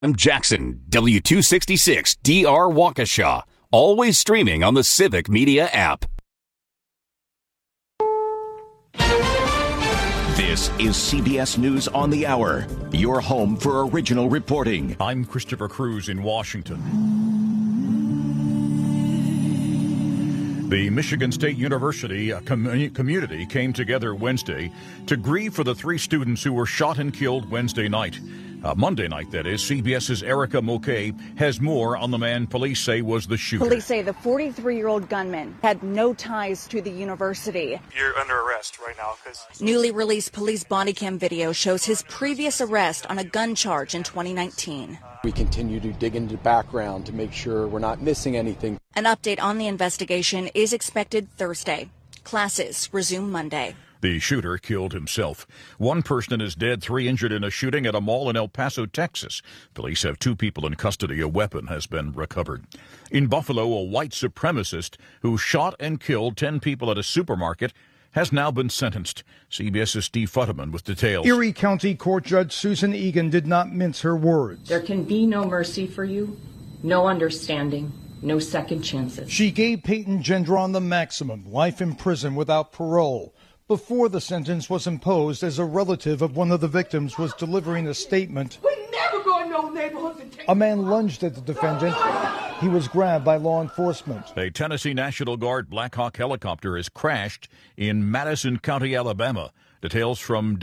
I'm Jackson, W266 DR Waukesha, always streaming on the Civic Media app. This is CBS News on the Hour, your home for original reporting. I'm Christopher Cruz in Washington. The Michigan State University community came together Wednesday to grieve for the 3 students who were shot and killed Monday night, that is. CBS's Erica Moquet has more on the man police say was the shooter. Police say the 43-year-old gunman had no ties to the university. You're under arrest right now. Newly released police body cam video shows his previous arrest on a gun charge in 2019. We continue to dig into the background to make sure we're not missing anything. An update on the investigation is expected Thursday. Classes resume Monday. The shooter killed himself. 1 person is dead, 3 injured in a shooting at a mall in El Paso, Texas. Police have 2 people in custody. A weapon has been recovered. In Buffalo, a white supremacist who shot and killed 10 people at a supermarket has now been sentenced. CBS's Steve Futterman with details. Erie County Court Judge Susan Egan did not mince her words. There can be no mercy for you, no understanding, no second chances. She gave Peyton Gendron the maximum, life in prison without parole. Before the sentence was imposed, as a relative of one of the victims was delivering a statement, "We never go in no neighborhoods and take..." A man lunged at the defendant. He was grabbed by law enforcement. A Tennessee National Guard Black Hawk helicopter has crashed in Madison County, Alabama. Details from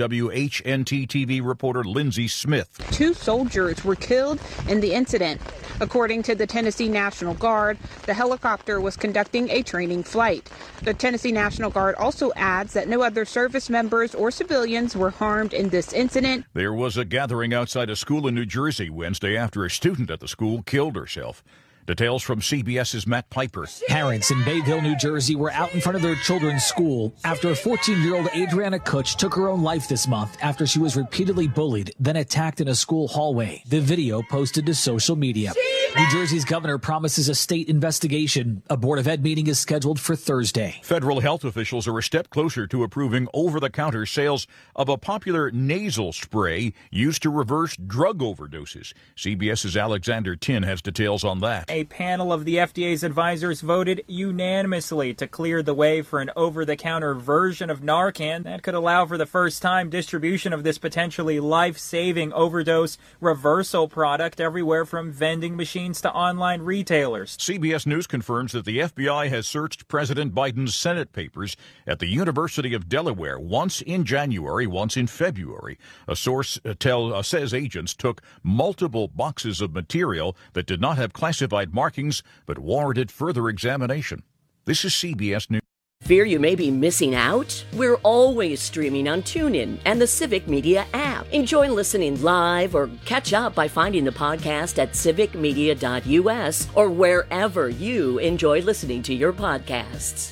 WHNT-TV reporter Lindsay Smith. 2 soldiers were killed in the incident. According to the Tennessee National Guard, the helicopter was conducting a training flight. The Tennessee National Guard also adds that no other service members or civilians were harmed in this incident. There was a gathering outside a school in New Jersey Wednesday after a student at the school killed herself. Details from CBS's Matt Piper. Parents in Bayville, New Jersey were out in front of their children's school after 14-year-old Adriana Kutch took her own life this month after she was repeatedly bullied, then attacked in a school hallway. The video posted to social media. New Jersey's governor promises a state investigation. A Board of Ed meeting is scheduled for Thursday. Federal health officials are a step closer to approving over-the-counter sales of a popular nasal spray used to reverse drug overdoses. CBS's Alexander Tin has details on that. A panel of the FDA's advisors voted unanimously to clear the way for an over-the-counter version of Narcan that could allow for the first time distribution of this potentially life-saving overdose reversal product everywhere from vending machines to online retailers. CBS News confirms that the FBI has searched President Biden's Senate papers at the University of Delaware, once in January, once in February. A source says agents took multiple boxes of material that did not have classified markings but warranted further examination. This is CBS News. Fear you may be missing out? We're always streaming on TuneIn and the Civic Media app. Enjoy listening live or catch up by finding the podcast at civicmedia.us or wherever you enjoy listening to your podcasts.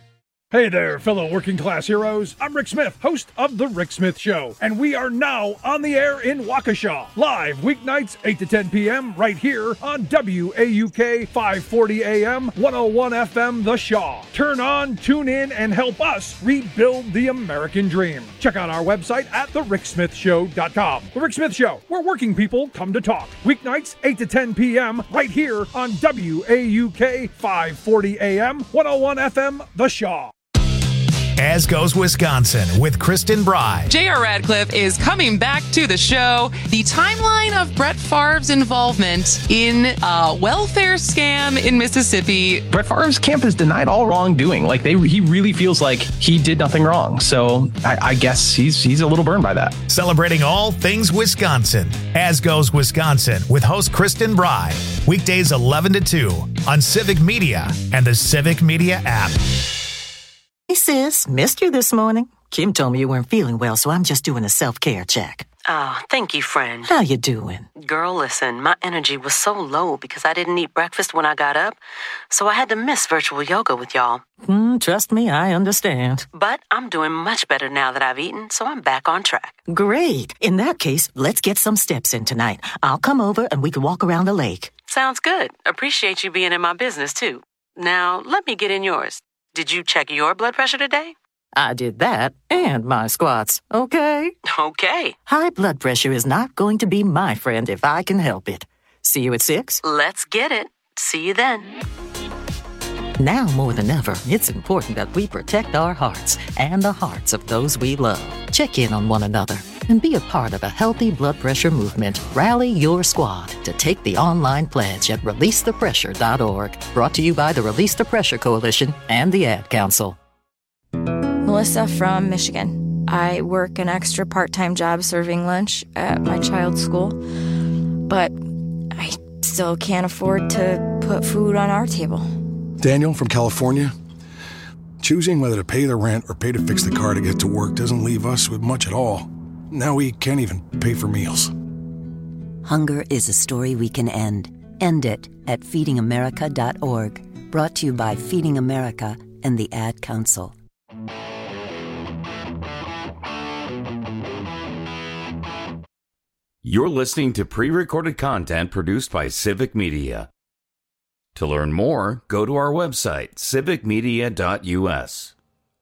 Hey there, fellow working class heroes. I'm Rick Smith, host of The Rick Smith Show, and we are now on the air in Waukesha. Live weeknights, 8 to 10 p.m. right here on WAUK 540 AM, 101 FM, The Shaw. Turn on, tune in, and help us rebuild the American dream. Check out our website at thericksmithshow.com. The Rick Smith Show, where working people come to talk. Weeknights, 8 to 10 p.m. right here on WAUK 540 AM, 101 FM, The Shaw. As Goes Wisconsin with Kristen Bry. J.R. Radcliffe is coming back to the show. The timeline of Brett Favre's involvement in a welfare scam in Mississippi. Brett Favre's camp has denied all wrongdoing. He really feels like he did nothing wrong. So I guess he's a little burned by that. Celebrating all things Wisconsin. As Goes Wisconsin with host Kristen Bry. Weekdays 11 to 2 on Civic Media and the Civic Media app. Hey, sis, missed you this morning. Kim told me you weren't feeling well, so I'm just doing a self-care check. Oh, thank you, friend. How you doing? Girl, listen, my energy was so low because I didn't eat breakfast when I got up, so I had to miss virtual yoga with y'all. Trust me, I understand. But I'm doing much better now that I've eaten, so I'm back on track. Great. In that case, let's get some steps in tonight. I'll come over and we can walk around the lake. Sounds good. Appreciate you being in my business, too. Now, let me get in yours. Did you check your blood pressure today? I did that and my squats, okay? Okay. High blood pressure is not going to be my friend if I can help it. See you at 6? Let's get it. See you then. Now more than ever, it's important that we protect our hearts and the hearts of those we love. Check in on one another and be a part of a healthy blood pressure movement. Rally your squad to take the online pledge at releasethepressure.org. Brought to you by the Release the Pressure Coalition and the Ad Council. Melissa from Michigan. I work an extra part-time job serving lunch at my child's school, but I still can't afford to put food on our table. Daniel from California. Choosing whether to pay the rent or pay to fix the car to get to work doesn't leave us with much at all. Now we can't even pay for meals. Hunger is a story we can end. End it at feedingamerica.org. Brought to you by Feeding America and the Ad Council. You're listening to pre-recorded content produced by Civic Media. To learn more, go to our website, civicmedia.us.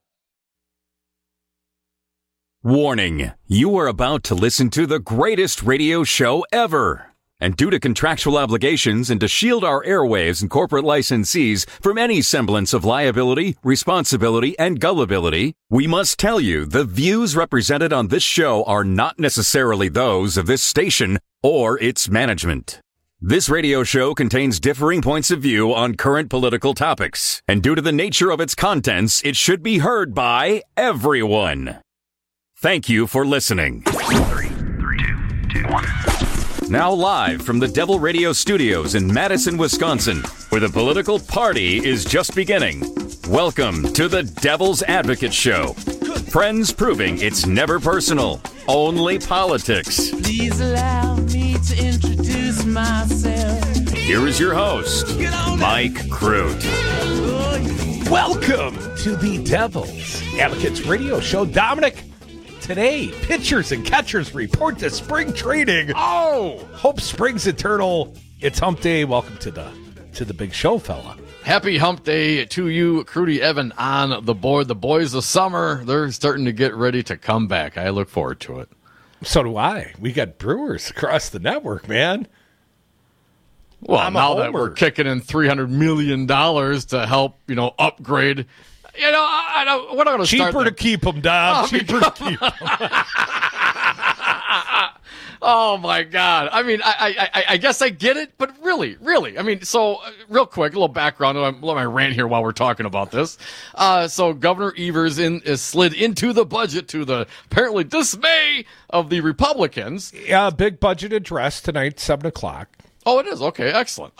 Warning, you are about to listen to the greatest radio show ever. And due to contractual obligations and to shield our airwaves and corporate licensees from any semblance of liability, responsibility, and gullibility, we must tell you the views represented on this show are not necessarily those of this station or its management. This radio show contains differing points of view on current political topics, and due to the nature of its contents, it should be heard by everyone. Thank you for listening. 3, 2, 1. Now live from the Devil Radio Studios in Madison, Wisconsin, where the political party is just beginning. Welcome to the Devil's Advocate Show. Friends proving it's never personal, only politics. Please allow me to introduce myself. Here is your host, Mike Crute. Welcome to the Devil's Advocates Radio Show. Dominic, today, pitchers and catchers report to spring training. Oh, Hope Springs Eternal. It's Hump Day. Welcome to the big show, fella. Happy Hump Day to you, Crudy Evan on the board. The boys of summer, they're starting to get ready to come back. I look forward to it. So do I. We got Brewers across the network, man. Well, now that we're kicking in $300 million to help, upgrade. We're not going to start. Cheaper to keep them, Dom. Cheaper to keep them. Oh, my God. I mean, I guess I get it, but really. I mean, so real quick, a little background. Let my rant here while we're talking about this. So Governor Evers is slid into the budget to the apparently dismay of the Republicans. Yeah, big budget address tonight, 7 o'clock. Oh, it is? Okay, excellent.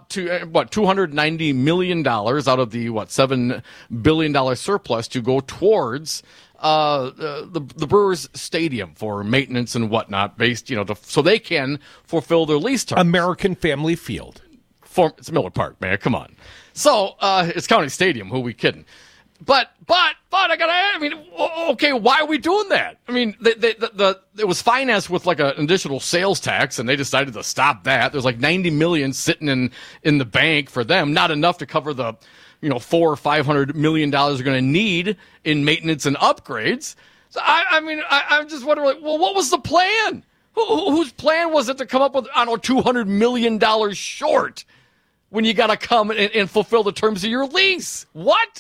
$290 million out of the, $7 billion surplus to go towards the Brewers Stadium for maintenance and whatnot, based, so they can fulfill their lease terms. American Family Field. It's Miller Park, man. Come on. So it's County Stadium. Who are we kidding? But okay, why are we doing that? I mean, it was financed with like an additional sales tax, and they decided to stop that. There's like $90 million sitting in the bank for them, not enough to cover the $400 or $500 million they're going to need in maintenance and upgrades. So I'm just wondering, well, what was the plan? Whose plan was it to come up with, $200 million short when you got to come and fulfill the terms of your lease? What?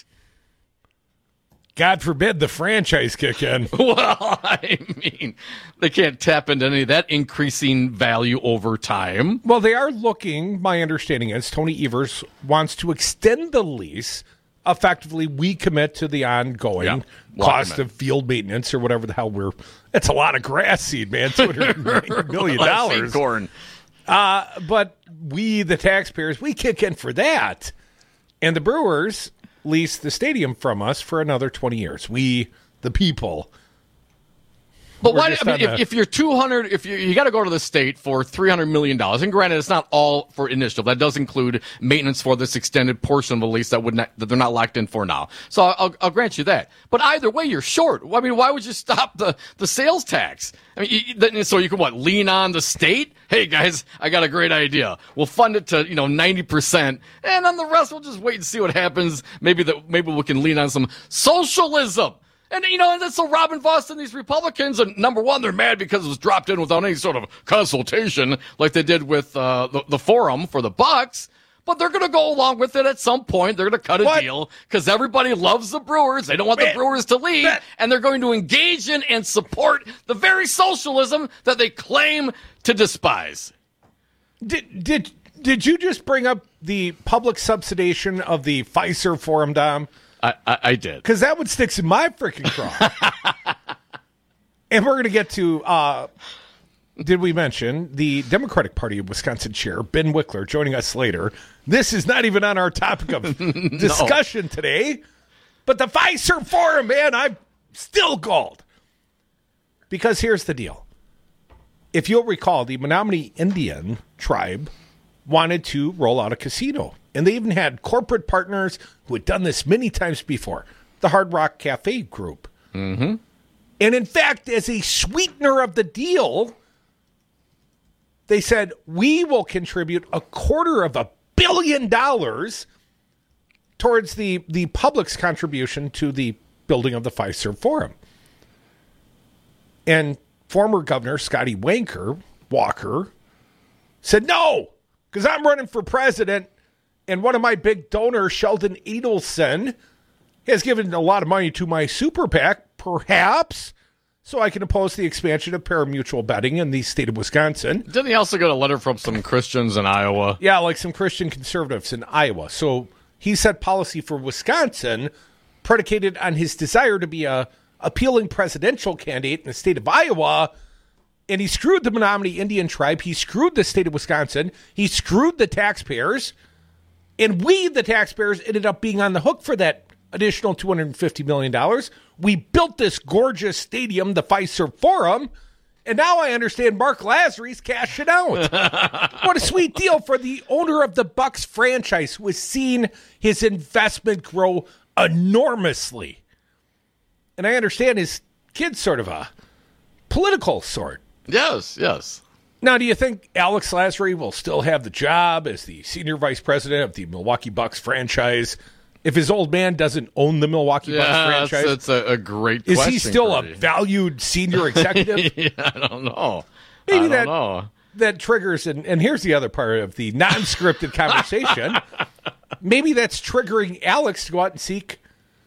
God forbid the franchise kick in. Well, I mean, they can't tap into any of that increasing value over time. Well, they are looking, my understanding is, Tony Evers wants to extend the lease. Effectively, we commit to the ongoing cost of field maintenance or whatever the hell it's a lot of grass seed, man, $290 million. Corn. But we, the taxpayers, we kick in for that. And the Brewers lease the stadium from us for another 20 years. We, the people. But why? If you're 200, if you got to go to the state for $300 million, and granted, it's not all for initiative. That does include maintenance for this extended portion of the lease that they're not locked in for now. So I'll grant you that. But either way, you're short. I mean, why would you stop the sales tax? I mean, so you can lean on the state? Hey guys, I got a great idea. We'll fund it to 90%, and then the rest we'll just wait and see what happens. Maybe we can lean on some socialism. And, and that's so Robin Voss and these Republicans, and number one, they're mad because it was dropped in without any sort of consultation like they did with the forum for the Bucks. But they're going to go along with it at some point. They're going to cut a deal because everybody loves the Brewers. They don't want the Brewers to leave, and they're going to engage in and support the very socialism that they claim to despise. Did you just bring up the public subsidization of the Pfizer forum, Dom? I did. Because that one sticks in my freaking craw. And we're going to get to, did we mention, the Democratic Party of Wisconsin chair, Ben Wickler, joining us later. This is not even on our topic of discussion today. But the Pfizer forum, man, I'm still galled. Because here's the deal. If you'll recall, the Menominee Indian tribe wanted to roll out a casino. And they even had corporate partners who had done this many times before. The Hard Rock Cafe Group. Mm-hmm. And in fact, as a sweetener of the deal, they said, we will contribute $250 million towards the public's contribution to the building of the Pfizer Forum. And former Governor Scotty Walker said, no, because I'm running for president. And one of my big donors, Sheldon Adelson, has given a lot of money to my super PAC, perhaps, so I can oppose the expansion of parimutuel betting in the state of Wisconsin. Didn't he also get a letter from some Christians in Iowa? Yeah, like some Christian conservatives in Iowa. So he set policy for Wisconsin predicated on his desire to be a appealing presidential candidate in the state of Iowa. And he screwed the Menominee Indian tribe. He screwed the state of Wisconsin. He screwed the taxpayers. And we, the taxpayers, ended up being on the hook for that additional $250 million. We built this gorgeous stadium, the Pfizer Forum, and now I understand Mark Lazzary's cashing out. What a sweet deal for the owner of the Bucks franchise who has seen his investment grow enormously. And I understand his kid's sort of a political sort. Yes. Now, do you think Alex Lazzary will still have the job as the senior vice president of the Milwaukee Bucks franchise if his old man doesn't own the Milwaukee Bucks franchise? That's a great question. Is he still a valued senior executive? I don't know. Maybe that triggers, and here's the other part of the non-scripted conversation. Maybe that's triggering Alex to go out and seek,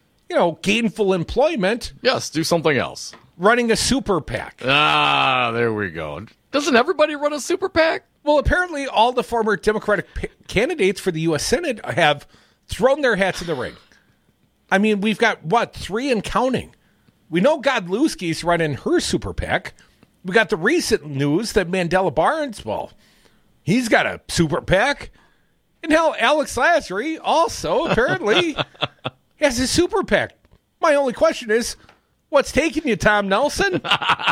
gainful employment. Yes, do something else. Running a super PAC. There we go. Doesn't everybody run a super PAC? Well, apparently all the former Democratic candidates for the U.S. Senate have thrown their hats in the ring. I mean, we've got, 3 and counting. We know Godlewski's running her super PAC. We got the recent news that Mandela Barnes, he's got a super PAC. And hell, Alex Lazzary also apparently has a super PAC. My only question is, what's taking you, Tom Nelson?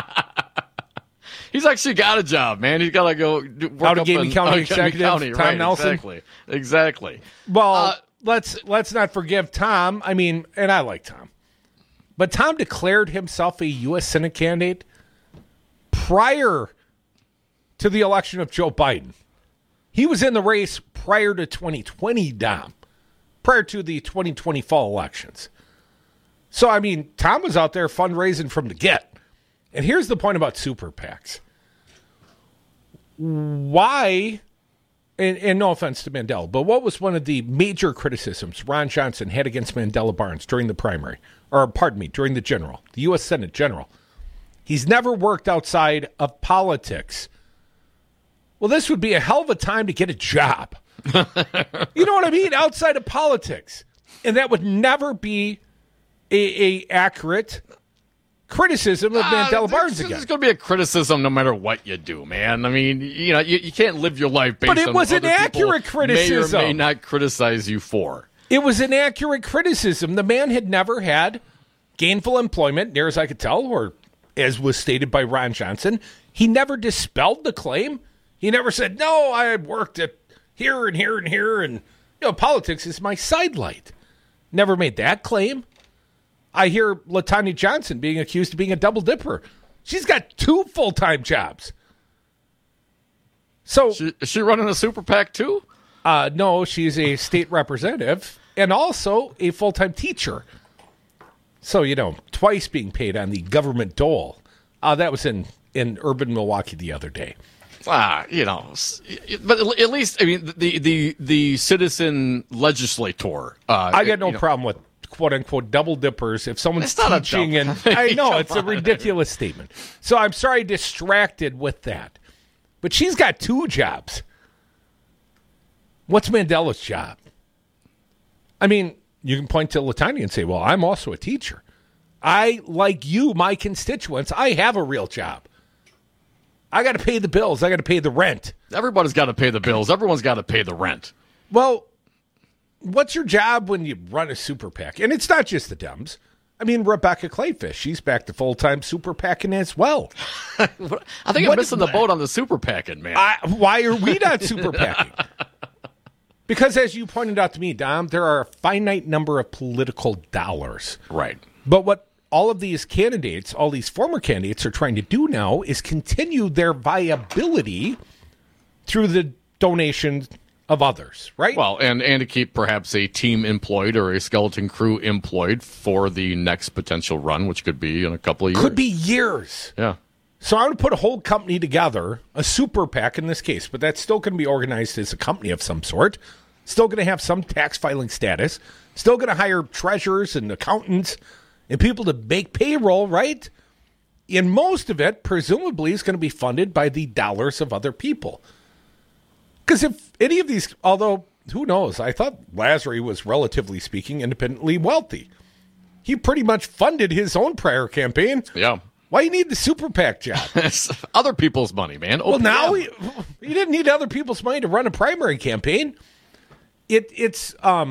He's actually got a job, man. He's got to go work up Allegheny County Executive, County, Tom right, Nelson. Exactly. Well, let's not forgive Tom. I mean, and I like Tom. But Tom declared himself a U.S. Senate candidate prior to the election of Joe Biden. He was in the race prior to 2020, Dom, prior to the 2020 fall elections. So, I mean, Tom was out there fundraising from the get. And here's the point about super PACs. Why, and no offense to Mandela, but what was one of the major criticisms Ron Johnson had against Mandela Barnes during the primary, during the general, the U.S. Senate general? He's never worked outside of politics. Well, this would be a hell of a time to get a job. You know what I mean? Outside of politics. And that would never be a accurate criticism of Mandela Barnes again. There's going to be a criticism no matter what you do, man. I mean, you can't live your life based on But it was an accurate criticism. May or may not criticize you for. It was an accurate criticism. The man had never had gainful employment, near as I could tell, or as was stated by Ron Johnson. He never dispelled the claim. He never said, no, I worked at here and here and here, and politics is my sidelight. Never made that claim. I hear LaTanya Johnson being accused of being a double dipper. She's got 2 full-time jobs. So is she running a super PAC too? No, she's a state representative and also a full-time teacher. So, twice being paid on the government dole. That was in urban Milwaukee the other day. But at least, I mean, the citizen legislator. I got no problem with quote unquote double dippers. If someone's teaching, and I know it's a ridiculous statement. So I'm sorry, distracted with that. But she's got 2 jobs. What's Mandela's job? I mean, you can point to LaTanya and say, well, I'm also a teacher. I, like you, my constituents, I have a real job. I got to pay the bills. I got to pay the rent. Everybody's got to pay the bills. Everyone's got to pay the rent. Well, what's your job when you run a super PAC? And it's not just the Dems. I mean, Rebecca Clayfish, she's back to full-time super PACing as well. I think I'm missing the boat on the super PACing, man. Why are we not super PACing? Because as you pointed out to me, Dom, there are a finite number of political dollars. Right. But what all of these candidates, all these former candidates are trying to do now is continue their viability through the donation of others, right? Well, and to keep perhaps a team employed or a skeleton crew employed for the next potential run, which could be in a couple of years. Could be years. Yeah. So I would put a whole company together, a super PAC in this case, but that's still going to be organized as a company of some sort, still going to have some tax filing status, still going to hire treasurers and accountants and people to make payroll, right? And most of it, presumably, is going to be funded by the dollars of other people. Because if any of these, although, who knows, I thought Lazary was, relatively speaking, independently wealthy. He pretty much funded his own prior campaign. Yeah. Why you need the super PAC job? It's other people's money, man. Well, now he didn't need other people's money to run a primary campaign. It's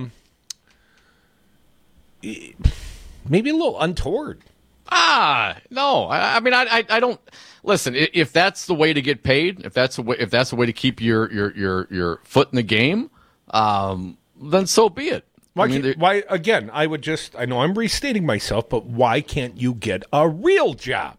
maybe a little untoward. No. I mean, I don't listen. If that's the way to get paid, if that's the way to keep your foot in the game, then so be it. Why again? I know I'm restating myself, but why can't you get a real job?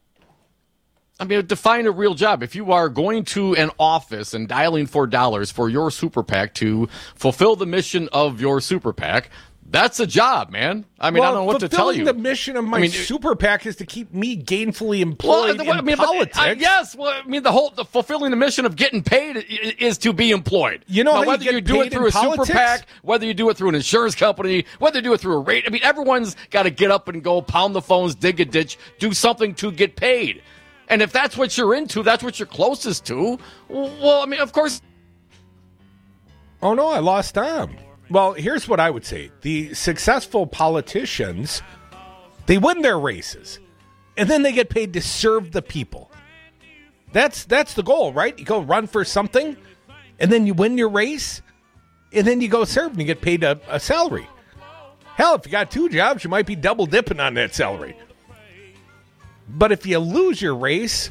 I mean, define a real job. If you are going to an office and dialing for dollars for your super PAC to fulfill the mission of your super PAC, that's a job, man. I mean, I don't know what to tell you. The mission of my super PAC is to keep me gainfully employed in politics. Yes. Well, I mean, the fulfilling the mission of getting paid is to be employed. You know, now, whether you do it through a super PAC, whether you do it through an insurance company, whether you do it through a rate. I mean, everyone's got to get up and go, pound the phones, dig a ditch, do something to get paid. And if that's what you're into, that's what you're closest to. Well, I mean, of course. Oh no, I lost Tom. Well, here's what I would say. The successful politicians, they win their races, and then they get paid to serve the people. That's the goal, right? You go run for something, and then you win your race, and then you go serve, and you get paid a salary. Hell, if you got 2 jobs, you might be double dipping on that salary. But if you lose your race,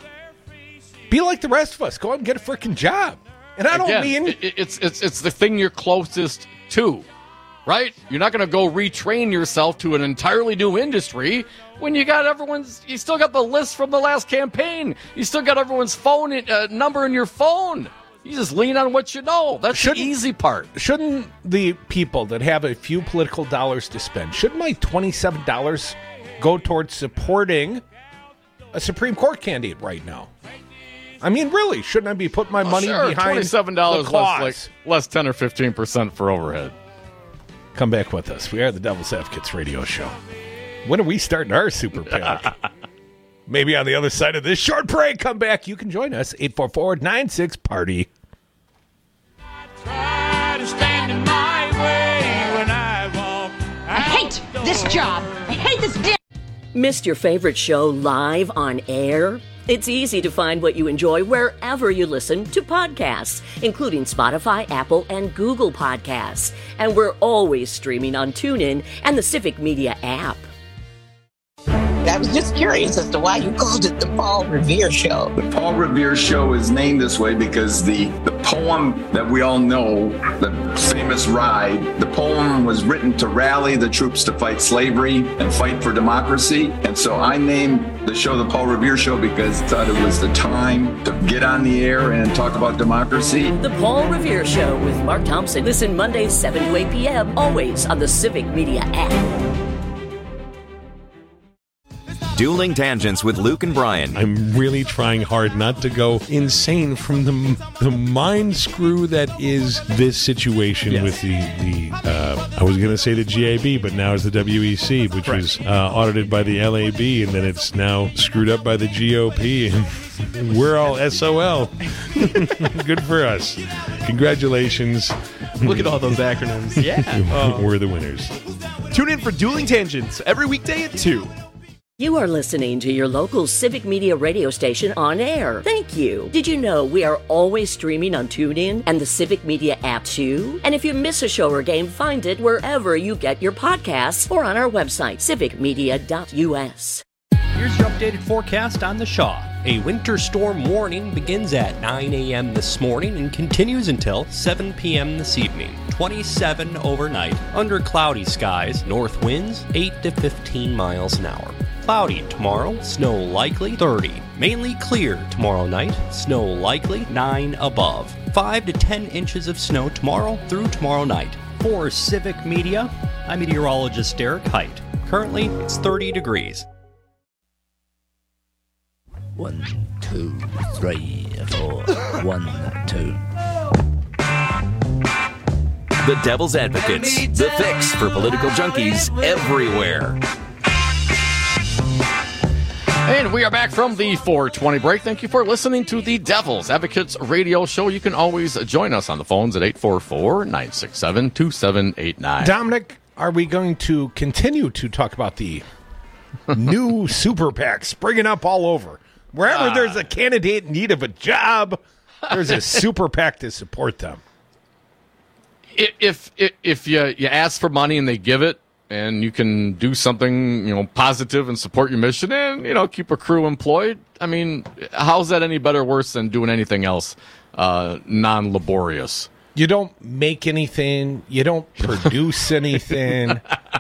be like the rest of us. Go out and get a freaking job. And I don't mean it's the thing you're closest to, right? You're not going to go retrain yourself to an entirely new industry when you still got the list from the last campaign. You still got everyone's phone number in your phone. You just lean on what you know. That's the easy part. Shouldn't the people that have a few political dollars to spend, shouldn't my $27 go towards supporting a Supreme Court candidate right now? I mean, really, shouldn't I be putting my money behind $27 less 10 or 15% for overhead? Come back with us. We are the Devil's Advocates radio show. When are we starting our super PAC? Maybe on the other side of this short break. Come back. You can join us. 844-96-PARTY. I hate this job. I hate this damn. Missed your favorite show live on air? It's easy to find what you enjoy wherever you listen to podcasts, including Spotify, Apple, and Google Podcasts. And we're always streaming on TuneIn and the Civic Media app. I was just curious as to why you called it the Paul Revere Show. The Paul Revere Show is named this way because the poem that we all know, the famous Ride, the poem was written to rally the troops to fight slavery and fight for democracy. And so I named the show the Paul Revere Show because I thought it was the time to get on the air and talk about democracy. The Paul Revere Show with Mark Thompson. Listen Mondays 7 to 8 p.m. always on the Civic Media app. Dueling Tangents with Luke and Brian. I'm really trying hard not to go insane from the mind screw that is this situation with the I was going to say the GAB, but now it's the WEC, which was audited by the LAB, and then it's now screwed up by the GOP, and we're all SOL. Good for us. Congratulations. Look at all those acronyms. Yeah. We're the winners. Tune in for Dueling Tangents every weekday at 2. You are listening to your local Civic Media radio station on air. Thank you. Did you know we are always streaming on TuneIn and the Civic Media app too? And if you miss a show or game, find it wherever you get your podcasts or on our website, civicmedia.us. Here's your updated forecast on the Shaw. A winter storm warning begins at 9 a.m. this morning and continues until 7 p.m. this evening. 27 overnight, under cloudy skies, north winds 8 to 15 miles an hour. Cloudy tomorrow, snow likely 30. Mainly clear tomorrow night, snow likely 9 above. 5 to 10 inches of snow tomorrow through tomorrow night. For Civic Media, I'm meteorologist Derek Height. Currently, it's 30 degrees. 1, 2, 3, 4. 1, 2. The Devil's Advocates, the fix for political junkies everywhere. And we are back from the 420 break. Thank you for listening to the Devil's Advocates radio show. You can always join us on the phones at 844-967-2789. Dominic, are we going to continue to talk about the new super PAC springing up all over? Wherever there's a candidate in need of a job, there's a super PAC to support them. If you ask for money and they give it, and you can do something, positive and support your mission and, keep a crew employed, I mean, how's that any better or worse than doing anything else non-laborious? You don't make anything. You don't produce anything.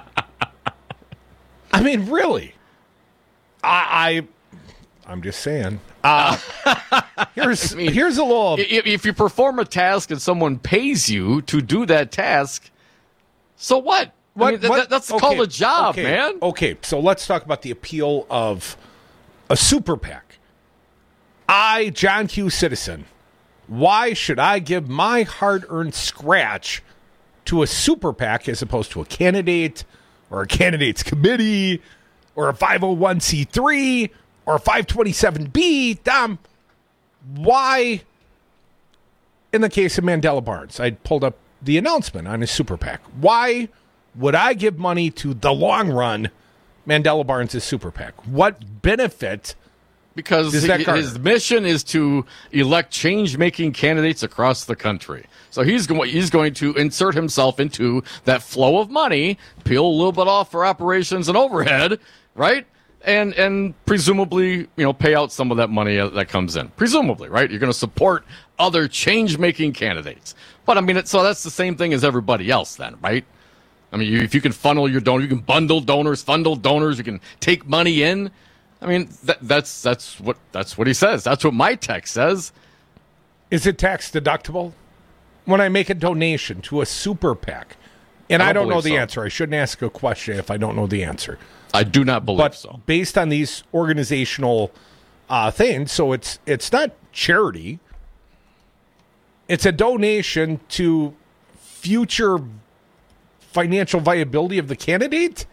I mean, really. I'm just saying. Here's a little. If you perform a task and someone pays you to do that task, so what? That's called a job, man. Okay, so let's talk about the appeal of a super PAC. I, John Q. Citizen, why should I give my hard-earned scratch to a super PAC as opposed to a candidate or a candidate's committee or a 501c3 or a 527B? Dom, why, in the case of Mandela Barnes, I pulled up the announcement on his super PAC. Why would I give money to the long run Mandela Barnes' super PAC? What benefit? Because his mission is to elect change-making candidates across the country. So he's going to insert himself into that flow of money, peel a little bit off for operations and overhead, right? And presumably, pay out some of that money that comes in. Presumably, right? You're going to support other change-making candidates. But, I mean, so that's the same thing as everybody else then, right? I mean, if you can funnel your donor, you can bundle donors, you can take money in. I mean, that's what he says. That's what my text says. Is it tax deductible? When I make a donation to a super PAC, and I don't know the answer. I shouldn't ask a question if I don't know the answer. I do not believe so. But based on these organizational things, so it's not charity. It's a donation to future financial viability of the candidate.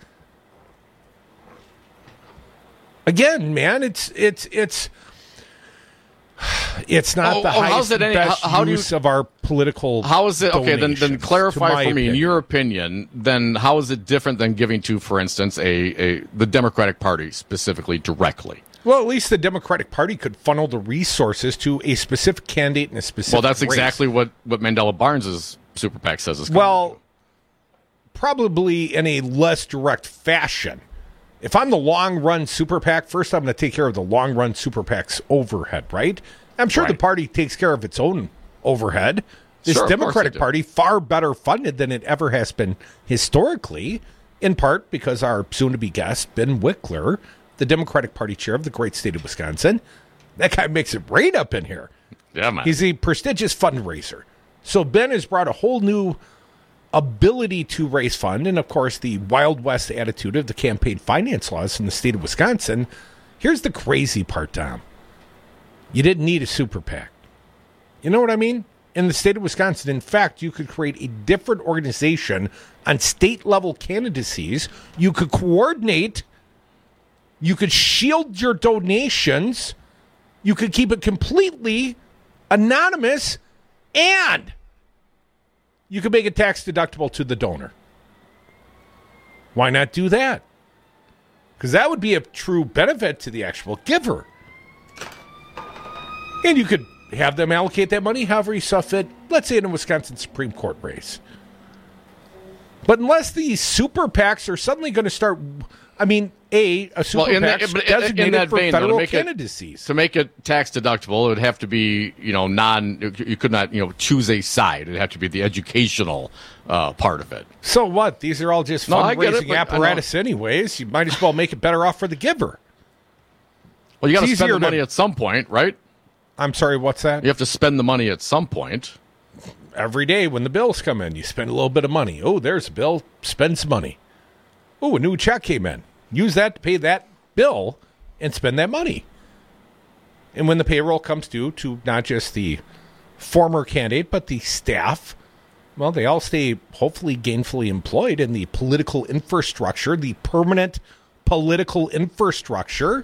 Again, man, it's not the highest best use of our political. How is it? Okay, then clarify for me. Opinion. In your opinion, then how is it different than giving to, for instance, the Democratic Party specifically directly? Well, at least the Democratic Party could funnel the resources to a specific candidate in a specific. Well, that's race. exactly what Mandela Barnes' super PAC says is. Probably in a less direct fashion. If I'm the long-run super PAC, first I'm going to take care of the long-run super PAC's overhead, right? I'm sure the party takes care of its own overhead. This Democratic Party, far better funded than it ever has been historically, in part because our soon-to-be guest, Ben Wickler, the Democratic Party chair of the great state of Wisconsin, that guy makes it rain up in here. Yeah, man. He's a prestigious fundraiser. So Ben has brought a whole new ability to raise fund, and of course the Wild West attitude of the campaign finance laws in the state of Wisconsin. Here's the crazy part, Tom. You didn't need a super PAC. You know what I mean? In the state of Wisconsin, in fact, you could create a different organization on state-level candidacies. You could coordinate. You could shield your donations. You could keep it completely anonymous, and you could make it tax deductible to the donor. Why not do that? Because that would be a true benefit to the actual giver. And you could have them allocate that money however you saw fit, let's say in a Wisconsin Supreme Court race. But unless these super PACs are suddenly going to start, I mean, a super PAC designated for federal candidacies. To make it tax deductible, it would have to be, you could not, choose a side. It'd have to be the educational part of it. So what? These are all just fundraising apparatus anyways. You might as well make it better off for the giver. Well, you got to spend the money at some point, right? I'm sorry, what's that? You have to spend the money at some point. Every day when the bills come in, you spend a little bit of money. Oh, there's a bill. Spend some money. Oh, a new check came in. Use that to pay that bill and spend that money. And when the payroll comes due to not just the former candidate, but the staff, well, they all stay hopefully gainfully employed in the political infrastructure, the permanent political infrastructure.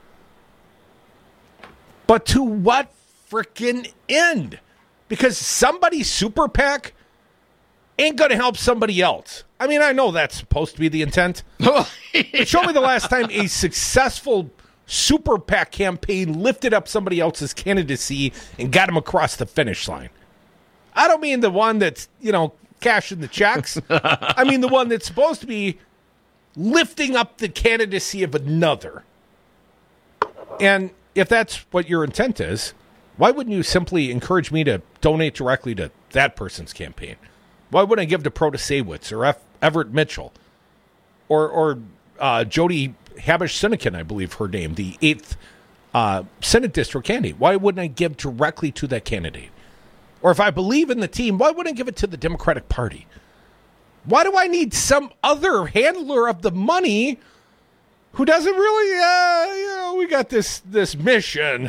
But to what frickin' end? Because somebody's super PAC ain't going to help somebody else. I mean, I know that's supposed to be the intent. But show me the last time a successful super PAC campaign lifted up somebody else's candidacy and got him across the finish line. I don't mean the one that's, cashing the checks. I mean the one that's supposed to be lifting up the candidacy of another. And if that's what your intent is, why wouldn't you simply encourage me to donate directly to that person's campaign? Why wouldn't I give to Protasewicz or Everett Mitchell or Jody Habush-Sinekin, I believe her name, the 8th Senate District candidate? Why wouldn't I give directly to that candidate? Or if I believe in the team, why wouldn't I give it to the Democratic Party? Why do I need some other handler of the money who doesn't really, we got this mission.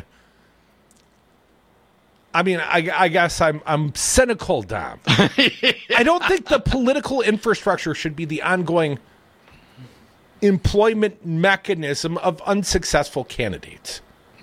I mean, I guess I'm cynical, Dom. I don't think the political infrastructure should be the ongoing employment mechanism of unsuccessful candidates.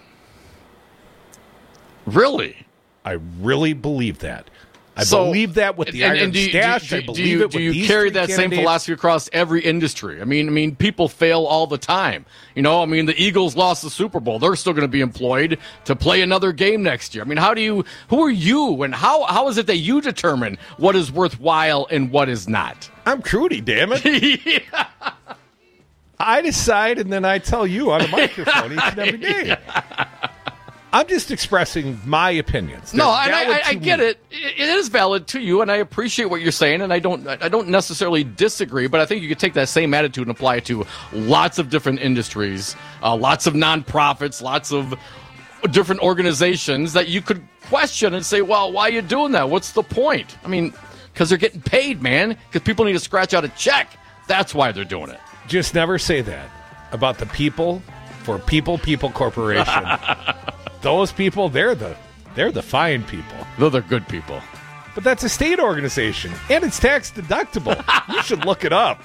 Really? I really believe that. I believe that with the Iron Stash. I believe it with these three candidates. Do you carry that same philosophy across every industry? I mean, people fail all the time. The Eagles lost the Super Bowl. They're still going to be employed to play another game next year. I mean, who are you, and how is it that you determine what is worthwhile and what is not? I'm Crudy, damn it. Yeah. I decide, and then I tell you on a microphone each and every day. I'm just expressing my opinions. No, and I get it. It is valid to you, and I appreciate what you're saying, and I don't necessarily disagree, but I think you could take that same attitude and apply it to lots of different industries, lots of nonprofits, lots of different organizations that you could question and say, well, why are you doing that? What's the point? I mean, because they're getting paid, man, because people need to scratch out a check. That's why they're doing it. Just never say that about the People for People Corporation. Those people, they're the fine people. They're the good people. But that's a state organization, and it's tax deductible. You should look it up.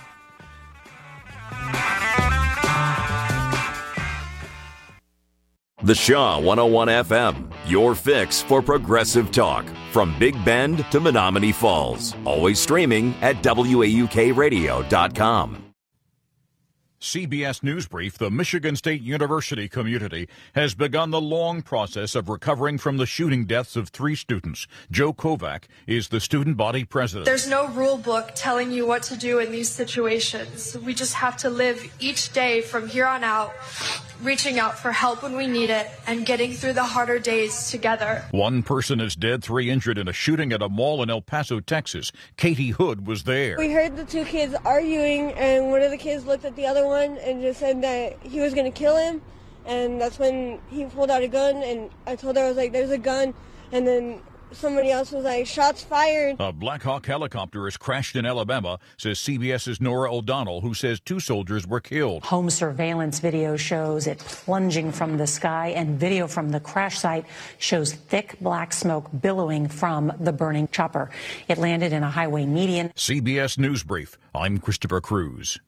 The Shaw 101 FM, your fix for progressive talk. From Big Bend to Menominee Falls. Always streaming at WAUKradio.com. CBS News Brief, the Michigan State University community has begun the long process of recovering from the shooting deaths of 3 students. Joe Kovac is the student body president. There's no rule book telling you what to do in these situations. We just have to live each day from here on out, reaching out for help when we need it and getting through the harder days together. 1 person is dead, 3 injured in a shooting at a mall in El Paso, Texas. Katie Hood was there. We heard the 2 kids arguing, and one of the kids looked at the other one and just said that he was going to kill him, and that's when he pulled out a gun, and I told her, I was like, there's a gun, and then somebody else was like, shots fired. A Black Hawk helicopter has crashed in Alabama, says CBS's Nora O'Donnell, who says 2 soldiers were killed. Home surveillance video shows it plunging from the sky, and video from the crash site shows thick black smoke billowing from the burning chopper. It landed in a highway median. CBS News Brief. I'm Christopher Cruz.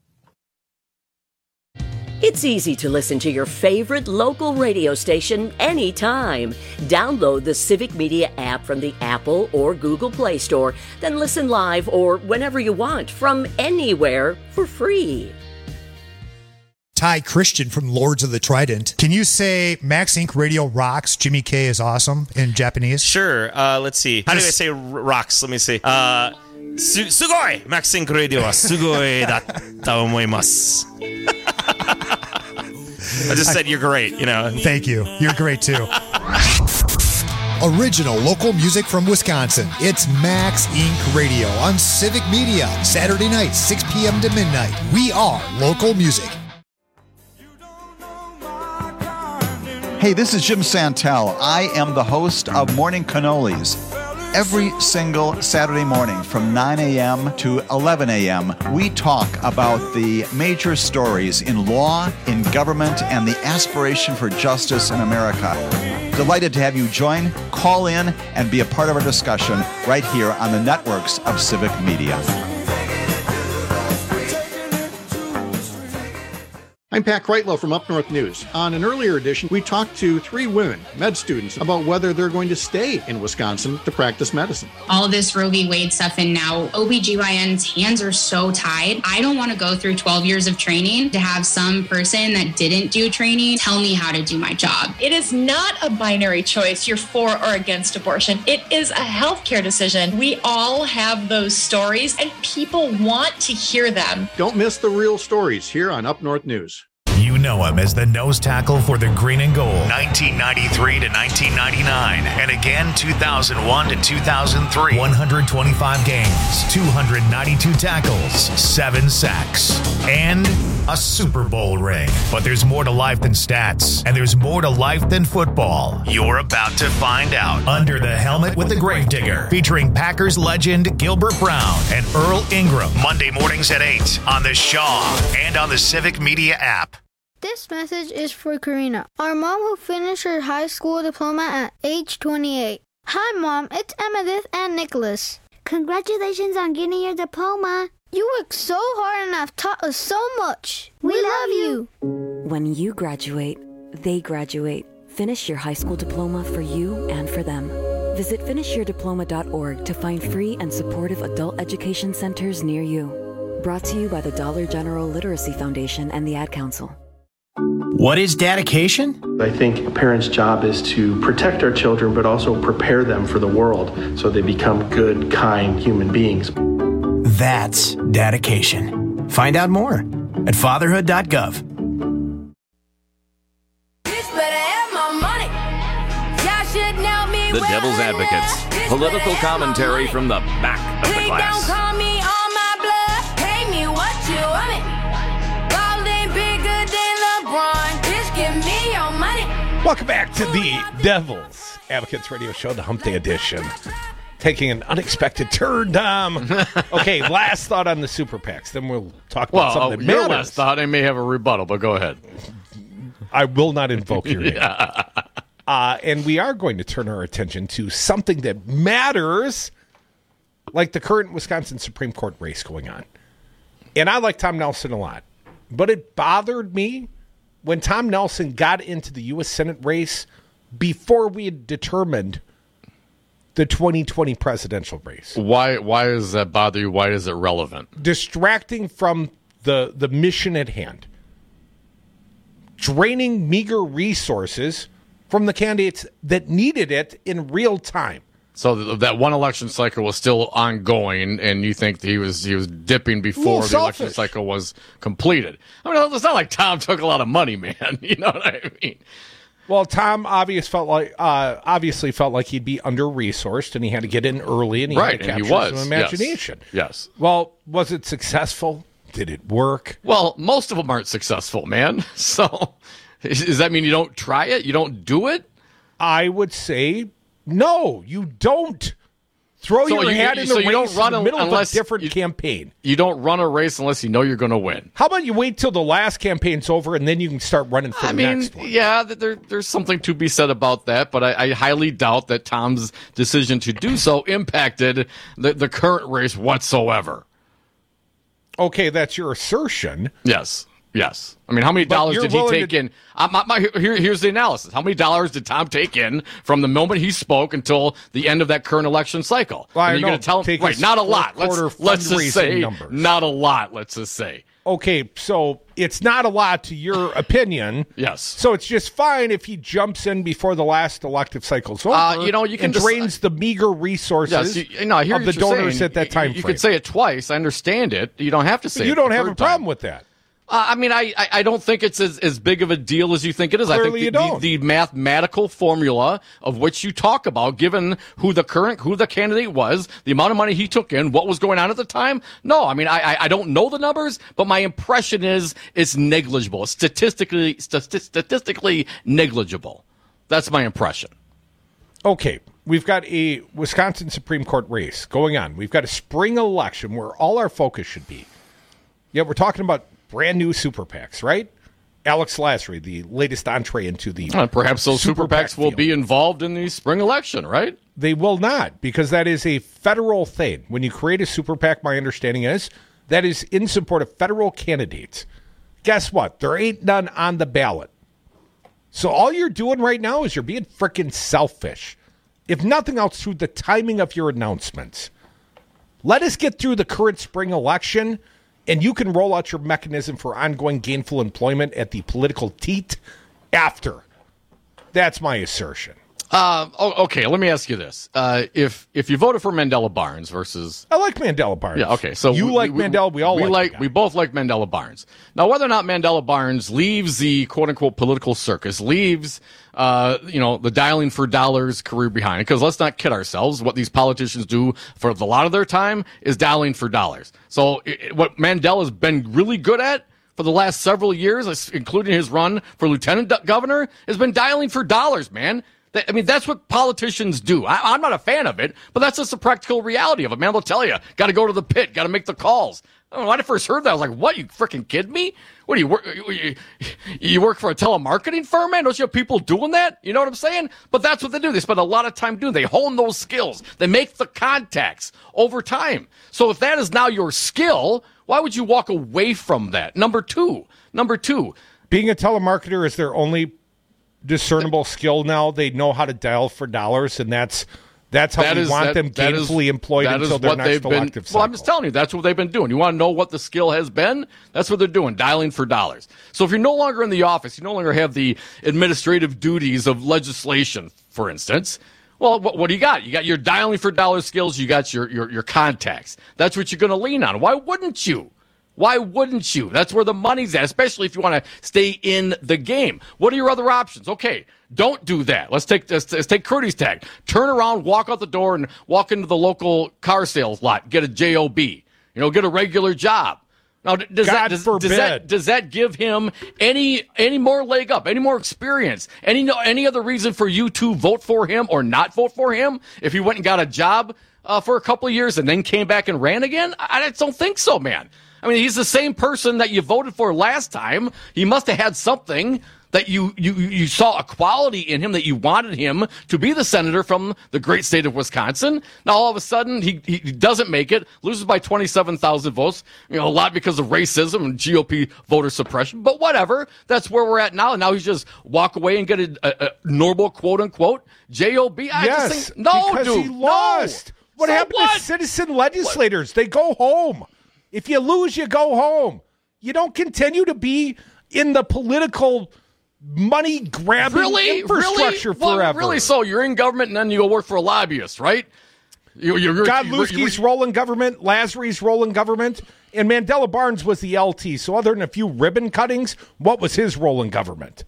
It's easy to listen to your favorite local radio station anytime. Download the Civic Media app from the Apple or Google Play Store, then listen live or whenever you want from anywhere for free. Ty Christian from Lords of the Trident. Can you say Max Inc. Radio rocks, Jimmy K is awesome in Japanese? Sure. Let's see. How do I say rocks? Let me see. Sugoi! Max Inc. Radio wa sugoi datta omoimasu. I just said you're great, you know. Thank you. You're great, too. Original local music from Wisconsin. It's Max Inc. Radio on Civic Media. Saturday night, 6 p.m. to midnight. We are local music. Hey, this is Jim Santel. I am the host of Morning Cannolis. Every single Saturday morning from 9 a.m. to 11 a.m., we talk about the major stories in law, in government, and the aspiration for justice in America. Delighted to have you join, call in, and be a part of our discussion right here on the networks of Civic Media. I'm Pat Kreitlow from Up North News. On an earlier edition, we talked to 3 women, med students, about whether they're going to stay in Wisconsin to practice medicine. All this Roe v. Wade stuff, and now OBGYN's hands are so tied. I don't want to go through 12 years of training to have some person that didn't do training tell me how to do my job. It is not a binary choice, you're for or against abortion. It is a healthcare decision. We all have those stories, and people want to hear them. Don't miss the real stories here on Up North News. You know him as the nose tackle for the Green and Gold, 1993 to 1999, and again 2001 to 2003. 125 games, 292 tackles, 7 sacks, and a Super Bowl ring. But there's more to life than stats, and there's more to life than football. You're about to find out. Under the Helmet with the Gravedigger, featuring Packers legend Gilbert Brown and Earl Ingram. Monday mornings at 8 on the Shaw and on the Civic Media app. This message is for Karina, our mom who finished her high school diploma at age 28. Hi, Mom. It's Emmettith and Nicholas. Congratulations on getting your diploma. You worked so hard and have taught us so much. We love you. When you graduate, they graduate. Finish your high school diploma for you and for them. Visit finishyourdiploma.org to find free and supportive adult education centers near you. Brought to you by the Dollar General Literacy Foundation and the Ad Council. What is dedication? I think a parent's job is to protect our children, but also prepare them for the world so they become good, kind human beings. That's dedication. Find out more at fatherhood.gov. The Devil's Advocates. Political commentary from the back of the class. Don't call me on my blood. Pay me what you want it. Ballin' bigger than LeBron. Bitch, give me your money. Welcome back to the Devil's Advocates Radio Show, the Hump Day edition. Taking an unexpected turn, Dom. Okay, last thought on the Super PACs. Then we'll talk about something that matters. Your last thought, I may have a rebuttal, but go ahead. I will not invoke your name. And we are going to turn our attention to something that matters, like the current Wisconsin Supreme Court race going on. And I like Tom Nelson a lot. But it bothered me when Tom Nelson got into the U.S. Senate race before we had determined the 2020 presidential race. Why does that bother you? Why is it relevant? Distracting from the mission at hand. Draining meager resources from the candidates that needed it in real time. So that one election cycle was still ongoing, and you think he was dipping before the election cycle was completed. I mean, it's not like Tom took a lot of money, man. You know what I mean? Well, Tom obviously felt like he'd be under-resourced, and he had to get in early, and he had to capture some imagination. Yes. Well, was it successful? Did it work? Well, most of them aren't successful, man. So does that mean you don't try it? You don't do it? I would say No, you don't. Throw your hat in the race in the middle of a different campaign. You don't run a race unless you know you're going to win. How about you wait till the last campaign's over and then you can start running for the next one? Yeah, there's something to be said about that, but I highly doubt that Tom's decision to do so impacted the current race whatsoever. Okay, that's your assertion. Yes. I mean, how many dollars did he take in? Here's the analysis. How many dollars did Tom take in from the moment he spoke until the end of that current election cycle? Well, you're going to tell him, right, not a lot. Let's just say numbers. Not a lot, let's just say. Okay, so it's not a lot to your opinion. Yes. So it's just fine if he jumps in before the last elective cycle's over. You can drains the meager resources of the donors at that time frame. You could say it twice. I understand it. You don't have to say it. You don't have a problem with that. I don't think it's as big of a deal as you think it is. Clearly I think you don't. The mathematical formula of which you talk about, given who the candidate was, the amount of money he took in, what was going on at the time. No, I don't know the numbers, but my impression is it's negligible. It's statistically negligible. That's my impression. Okay, we've got a Wisconsin Supreme Court race going on. We've got a spring election where all our focus should be. Yeah, we're talking about brand new super PACs, right? Alex Lasry, the latest entree into the perhaps those super PACs will be involved in the spring election, right? They will not, because that is a federal thing. When you create a super PAC, my understanding is that is in support of federal candidates. Guess what? There ain't none on the ballot. So all you're doing right now is you're being frickin' selfish. If nothing else, through the timing of your announcements. Let us get through the current spring election, and you can roll out your mechanism for ongoing gainful employment at the political teat after. That's my assertion. Okay, let me ask you this. If you voted for Mandela Barnes versus... I like Mandela Barnes. Yeah, okay. So you like Mandela, we all like we both like Mandela Barnes. Now, whether or not Mandela Barnes leaves the quote-unquote political circus, leaves the dialing for dollars career behind, because let's not kid ourselves, what these politicians do for a lot of their time is dialing for dollars. So what Mandela's been really good at for the last several years, including his run for lieutenant governor, has been dialing for dollars, man. That's what politicians do. I'm not a fan of it, but that's just the practical reality of it, man. They'll tell you, got to go to the pit, got to make the calls. When I first heard that, I was like, what, you freaking kidding me? What do you work? You work for a telemarketing firm, man? Don't you have people doing that? You know what I'm saying? But that's what they do. They spend a lot of time doing it. They hone those skills. They make the contacts over time. So if that is now your skill, why would you walk away from that? Number two, being a telemarketer is their only discernible skill now. They know how to dial for dollars, and that's how we want them gainfully employed until their next elective cycle. Well, I'm just telling you, that's what they've been doing. You want to know what the skill has been? That's what they're doing, dialing for dollars. So if you're no longer in the office, you no longer have the administrative duties of legislation, for instance, well, what do you got? You got your dialing for dollar skills, you got your contacts. That's what you're going to lean on. Why wouldn't you? That's where the money's at, especially if you want to stay in the game. What are your other options? Okay, don't do that. Let's take Curdy's tag. Turn around, walk out the door, and walk into the local car sales lot. Get a job. Get a regular job. Now, does that give him any more leg up, any more experience, any other reason for you to vote for him or not vote for him if he went and got a job for a couple of years and then came back and ran again? I don't think so, man. He's the same person that you voted for last time. He must have had something that you saw a quality in him that you wanted him to be the senator from the great state of Wisconsin. Now, all of a sudden, he doesn't make it, loses by 27,000 votes, a lot because of racism and GOP voter suppression. But whatever, that's where we're at now. And now he's just walk away and get a normal, quote-unquote, job. Yes, because he lost. No. What happened to citizen legislators? They go home. If you lose, you go home. You don't continue to be in the political money-grabbing infrastructure forever. Really? So you're in government and then you go work for a lobbyist, right? Godlewski's role in government, Lasry's role in government, and Mandela Barnes was the LT. So other than a few ribbon cuttings, what was his role in government?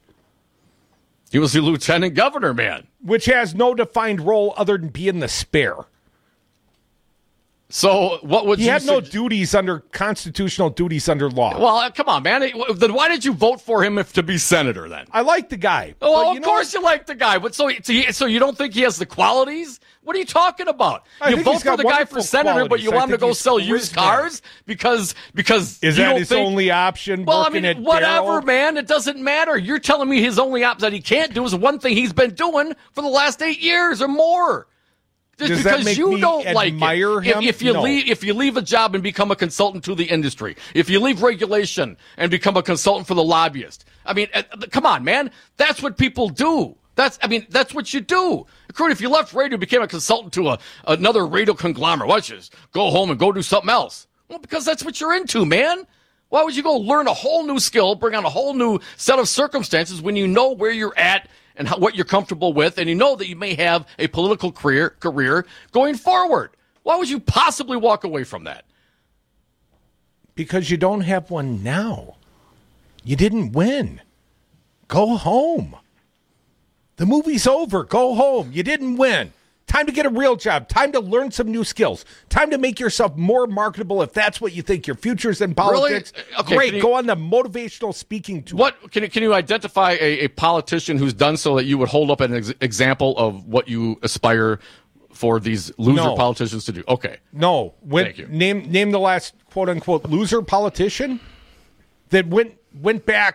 He was the lieutenant governor, man. Which has no defined role other than being the spare. So what would he had no duties under constitutional duties under law? Well, come on, man. Then why did you vote for him to be senator then? I like the guy. Well, of course you like the guy, but so you don't think he has the qualities? What are you talking about? You vote for the guy for senator, but you want him to go sell used cars because is that his only option? Well, I mean, whatever, man. It doesn't matter. You're telling me his only option that he can't do is one thing he's been doing for the last 8 years or more. Does that make me admire him? If you leave a job and become a consultant to the industry, if you leave regulation and become a consultant for the lobbyist, I mean, come on, man. That's what people do. That's what you do. If you left radio and became a consultant to another radio conglomerate, why don't you just go home and go do something else? Well, because that's what you're into, man. Why would you go learn a whole new skill, bring on a whole new set of circumstances when you know where you're at and what you're comfortable with, and you know that you may have a political career going forward? Why would you possibly walk away from that? Because you don't have one now. You didn't win. Go home. The movie's over. Go home. You didn't win. Time to get a real job. Time to learn some new skills. Time to make yourself more marketable if that's what you think your future's in politics. Really? Okay, great. Go on the motivational speaking tour. What can you identify a politician who's done so that you would hold up an example of what you aspire for these loser politicians to do? Okay. No. Thank you. Name the last quote unquote loser politician that went back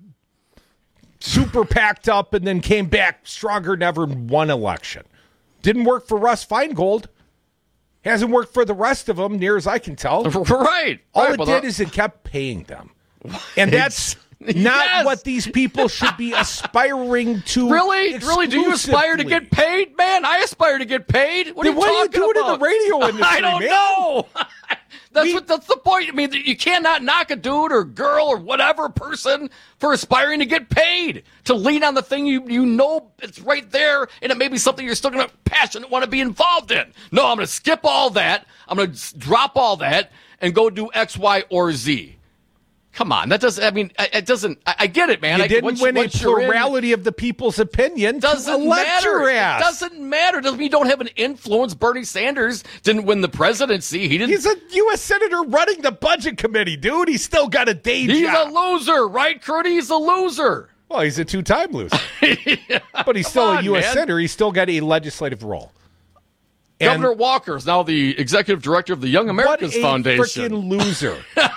super packed up and then came back stronger than ever and won election. Didn't work for Russ Feingold. Hasn't worked for the rest of them, near as I can tell. Right. All it did is it kept paying them. And that's not what these people should be aspiring to. Really? Do you aspire to get paid, man? I aspire to get paid. What are you talking doing in the radio industry, I don't know. That's the point. I mean, you cannot knock a dude or girl or whatever person for aspiring to get paid, to lean on the thing you know it's right there, and it may be something you're still going to passionate want to be involved in. No, I'm going to skip all that. I'm going to drop all that and go do X, Y, or Z. Come on, that doesn't. I mean, it doesn't. I get it, man. You didn't win a plurality of the people's opinion. Doesn't matter. It doesn't matter. Doesn't mean you don't have an influence. Bernie Sanders didn't win the presidency. He didn't. He's a U.S. senator running the budget committee, dude. He's still got a day job. He's a loser, right, Curdy? He's a loser. Well, he's a two-time loser, but he's still a U.S. senator. He's still got a legislative role. Governor Walker is now the executive director of the Young Americans Foundation. What a freaking loser.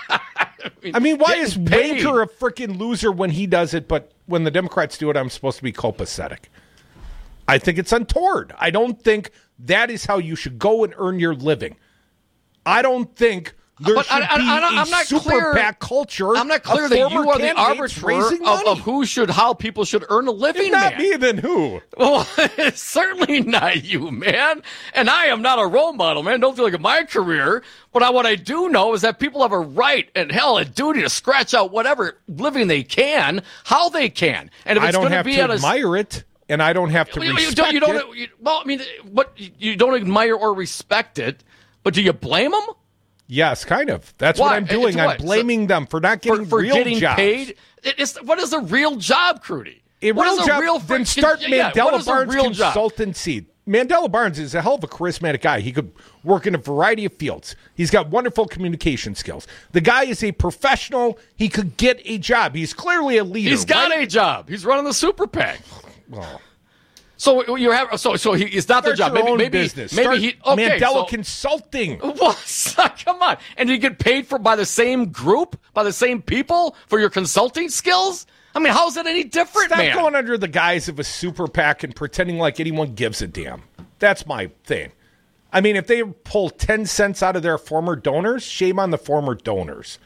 I mean, why is Baker a freaking loser when he does it, but when the Democrats do it, I'm supposed to be copacetic? I think it's untoward. I don't think that is how you should go and earn your living. I don't think there should be a super PAC culture. I'm not clear that you are the arbiter of how people should earn a living, man. Not me, then who? Well, it's certainly not you, man. And I am not a role model, man. Don't feel like my career. But what I do know is that people have a right and hell, a duty to scratch out whatever living they can, how they can. And if it's going to be I don't have to admire it, and I don't have to respect it. Well, I mean, you don't admire or respect it, but do you blame them? Yes, kind of. That's what I'm doing. I'm blaming them for not getting real jobs. Paid. What is a real job, Crudy? A real job. Then start Mandela Barnes Consultancy. Job? Mandela Barnes is a hell of a charismatic guy. He could work in a variety of fields. He's got wonderful communication skills. The guy is a professional. He could get a job. He's clearly a leader. He's got a job. He's running the super PAC. Well. So you have so it's not their job. Maybe business. Mandela Consulting. What? Come on. And you get paid by the same group, by the same people for your consulting skills? I mean, how is that any different, Stop man? going under the guise of a super PAC and pretending like anyone gives a damn. That's my thing. I mean, if they pull 10 cents out of their former donors, shame on the former donors.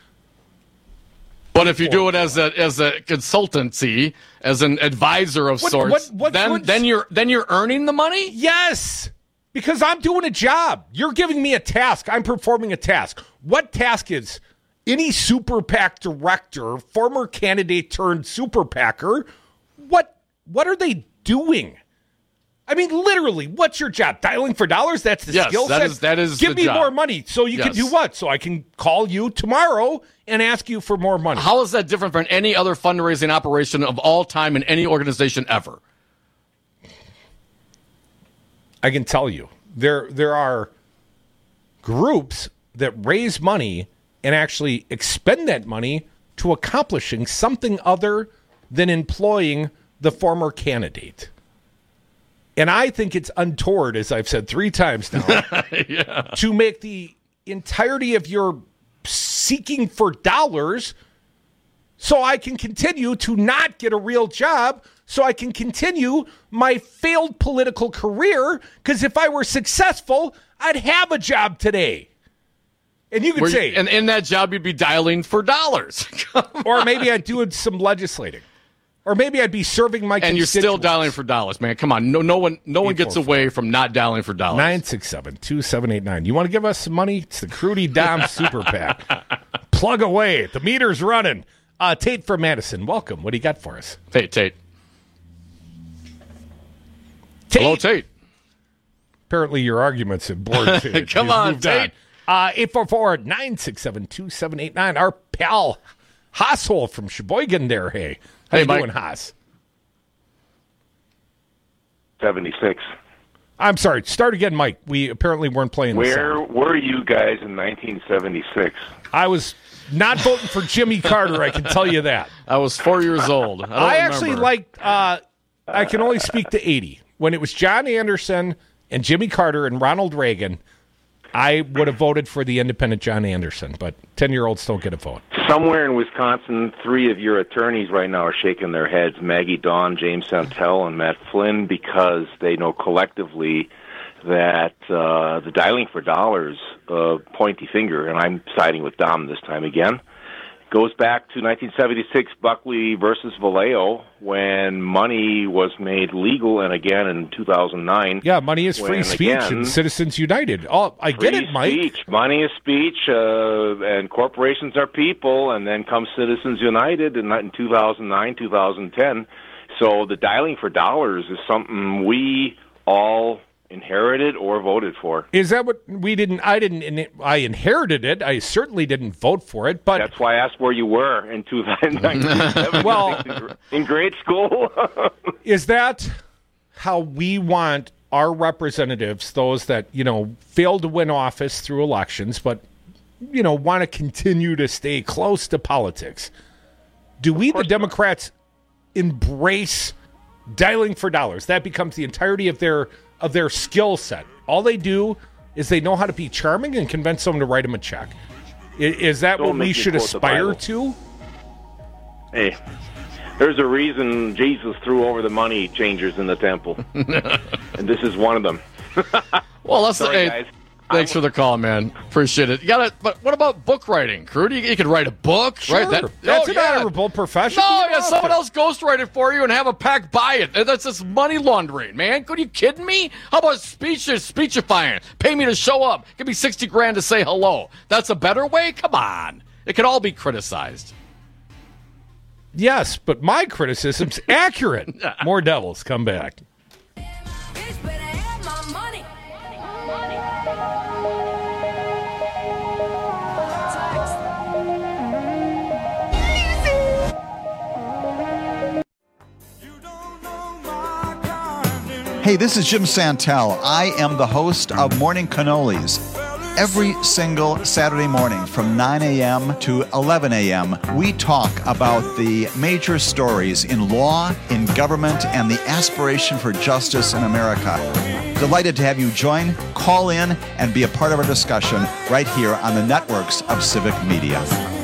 But if you do it as a consultancy, as an advisor of sorts, then you're earning the money? Yes, because I'm doing a job. You're giving me a task. I'm performing a task. What task is any super PAC director, former candidate turned super PACer? What are they doing? I mean, literally, what's your job? Dialing for dollars? That's the skill set? That is Give the me job. more money so you can do what? So I can call you tomorrow and ask you for more money. How is that different from any other fundraising operation of all time in any organization ever? I can tell you. There are groups that raise money and actually expend that money to accomplishing something other than employing the former candidate. And I think it's untoward, as I've said 3 times now, to make the entirety of your seeking for dollars so I can continue to not get a real job, so I can continue my failed political career, because if I were successful, I'd have a job today. And you could say... And in that job, you'd be dialing for dollars. Or maybe I'd do some legislating. Or maybe I'd be serving my And you're still dialing for dollars, man. Come on. No one gets away from not dialing for dollars. 967-2789. You want to give us some money? It's the Crudy Dom Super PAC. Plug away. The meter's running. Tate from Madison, welcome. What do you got for us? Hey, Tate. Hello, Tate. Apparently your arguments have bored Tate. Come on, Tate. 844-967-2789. Our pal Hassel from Sheboygan there. Hey, how you doing, Haas? 76. I'm sorry. Start again, Mike. We apparently weren't playing the Where song. were you guys in 1976? I was not voting for Jimmy Carter, I can tell you that. I was 4 years old. I actually liked, I can only speak to 80. When it was John Anderson and Jimmy Carter and Ronald Reagan, I would have voted for the independent John Anderson, but 10-year-olds don't get a vote. Somewhere in Wisconsin, 3 of your attorneys right now are shaking their heads, Maggie Dawn, James Santel, and Matt Flynn, because they know collectively that the dialing for dollars, pointy finger, and I'm siding with Dom this time again, goes back to 1976, Buckley versus Vallejo, when money was made legal, and again in 2009. Yeah, money is free speech and Citizens United. Oh, I get it, Mike. Speech. Money is speech, and corporations are people, and then comes Citizens United in 2009, 2010. So the dialing for dollars is something we all inherited or voted for. Is that what we didn't? I inherited it. I certainly didn't vote for it, but that's why I asked where you were in 2009. Well, in grade school. Is that how we want our representatives, those that, failed to win office through elections, but, want to continue to stay close to politics? Do we, the Democrats, embrace dialing for dollars? That becomes the entirety of their skill set. All they do is they know how to be charming and convince someone to write them a check. Is that what we should aspire to? Hey, there's a reason Jesus threw over the money changers in the temple. And this is one of them. Well, that's Sorry, guys. Thanks for the call, man. Appreciate it. But what about book writing? Crudy, you could write a book, sure. right? That's an honorable profession. No, someone else ghostwrite it for you and have a PAC buy it. That's just money laundering, man. Are you kidding me? How about speechifying? Pay me to show up. Give me $60,000 to say hello. That's a better way? Come on. It can all be criticized. Yes, but my criticism's accurate. More devils. Come back. Hey, this is Jim Santel. I am the host of Morning Cannolis. Every single Saturday morning from 9 a.m. to 11 a.m., we talk about the major stories in law, in government, and the aspiration for justice in America. Delighted to have you join, call in, and be a part of our discussion right here on the networks of Civic Media.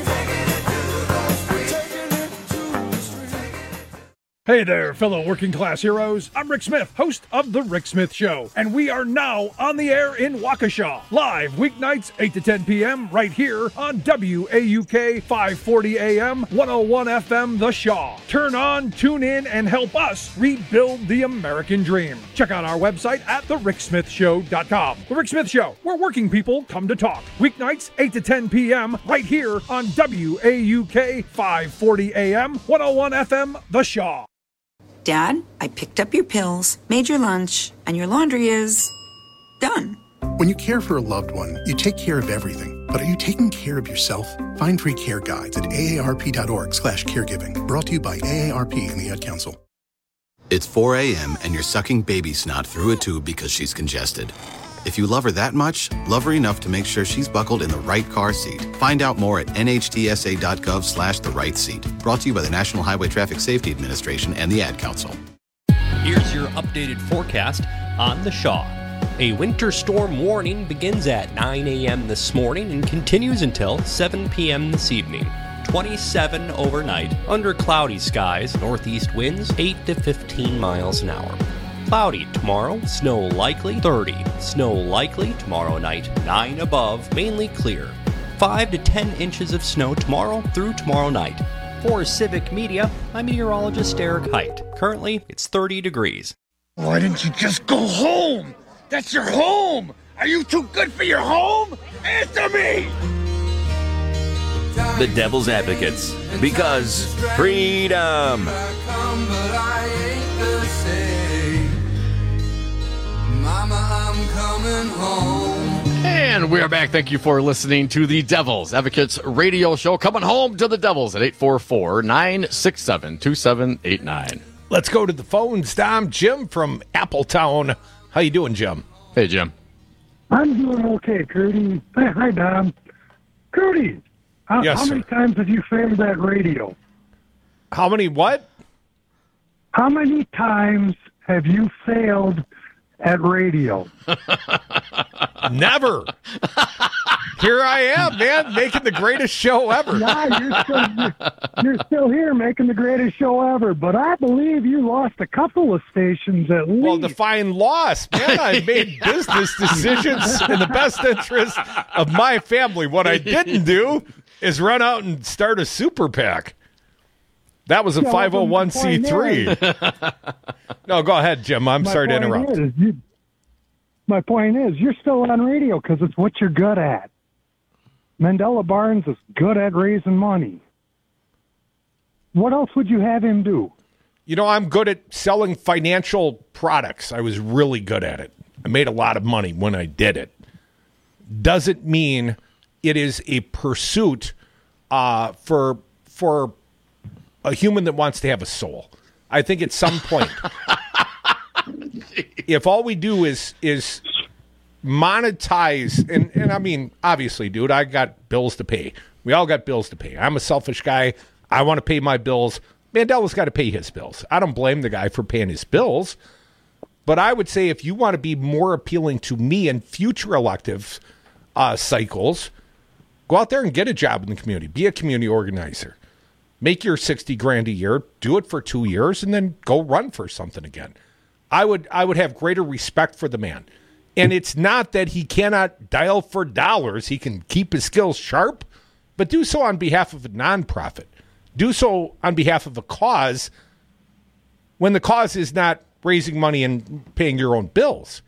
Hey there, fellow working class heroes. I'm Rick Smith, host of The Rick Smith Show, and we are now on the air in Waukesha, live weeknights 8 to 10 p.m. right here on WAUK 540 AM, 101 FM The Shaw. Turn on, tune in, and help us rebuild the American dream. Check out our website at thericksmithshow.com. The Rick Smith Show, where working people come to talk. Weeknights 8 to 10 p.m. right here on WAUK 540 AM, 101 FM The Shaw. Dad, I picked up your pills, made your lunch, and your laundry is done. When you care for a loved one, you take care of everything. But are you taking care of yourself? Find free care guides at aarp.org/caregiving. Brought to you by AARP and the Ad Council. It's 4 a.m. and you're sucking baby snot through a tube because she's congested. If you love her that much, love her enough to make sure she's buckled in the right car seat. Find out more at nhtsa.gov/the right seat. Brought to you by the National Highway Traffic Safety Administration and the Ad Council. Here's your updated forecast on the Shaw. A winter storm warning begins at 9 a.m. this morning and continues until 7 p.m. this evening. 27 overnight, under cloudy skies, northeast winds 8 to 15 miles an hour. Cloudy tomorrow, snow likely 30. Snow likely tomorrow night, 9 above, mainly clear. 5 to 10 inches of snow tomorrow through tomorrow night. For Civic Media, I'm meteorologist Eric Height. Currently, it's 30 degrees. Why didn't you just go home? That's your home! Are you too good for your home? Answer me! The Devil's Advocates, because freedom. And we are back. Thank you for listening to the Devil's Advocates radio show. Coming home to the Devils at 844-967-2789. Let's go to the phones. Dom, Jim from Appletown. How you doing, Jim? Hey, Jim. I'm doing okay, Crudy. Hi, Dom. Crudy, how many times have you failed at radio? How many what? How many times have you failed at radio? Never. Here I am, man, making the greatest show ever. Yeah, you're still here making the greatest show ever, but I believe you lost a couple of stations at least. Well, define loss, man. I made business decisions in the best interest of my family. What I didn't do is run out and start a super PAC. That was a 501c3. No, go ahead, Jim. I'm sorry to interrupt. My point is, you're still on radio because it's what you're good at. Mandela Barnes is good at raising money. What else would you have him do? You know, I'm good at selling financial products. I was really good at it. I made a lot of money when I did it. Doesn't mean it is a pursuit for a human that wants to have a soul. I think at some point, if all we do is monetize, and I mean, obviously, dude, I got bills to pay. We all got bills to pay. I'm a selfish guy. I want to pay my bills. Mandela's got to pay his bills. I don't blame the guy for paying his bills. But I would say if you want to be more appealing to me in future elective cycles, go out there and get a job in the community. Be a community organizer. Make your $60,000 a year, do it for 2 years, and then go run for something again. I would have greater respect for the man. And it's not that he cannot dial for dollars. He can keep his skills sharp, but do so on behalf of a nonprofit. Do so on behalf of a cause when the cause is not raising money and paying your own bills.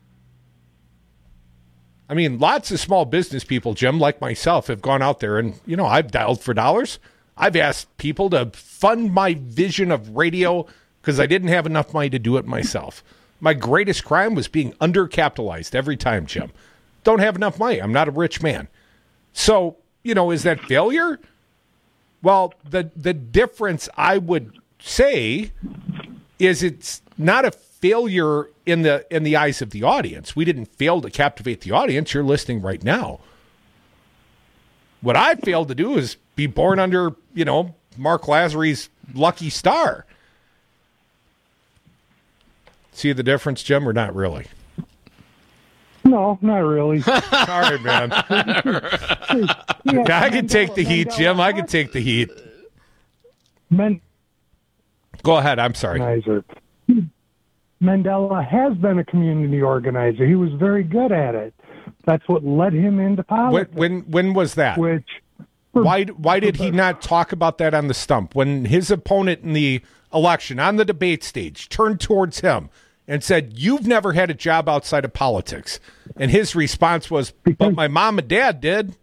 I mean, lots of small business people, Jim, like myself, have gone out there and, you know, I've dialed for dollars. I've asked people to fund my vision of radio because I didn't have enough money to do it myself. My greatest crime was being undercapitalized every time, Jim. Don't have enough money. I'm not a rich man. So, you know, is that failure? Well, the difference I would say is it's not a failure in the eyes of the audience. We didn't fail to captivate the audience. You're listening right now. What I failed to do is be born under, you know, Mark Lazary's lucky star. See the difference, Jim, or not really? No, not really. Sorry, man. I can take the heat, Jim. I can take the heat. Go ahead. I'm sorry. Mandela has been a community organizer. He was very good at it. That's what led him into politics. When was that? Why did he not talk about that on the stump? When his opponent in the election on the debate stage turned towards him and said, "You've never had a job outside of politics." And his response was, "But my mom and dad did."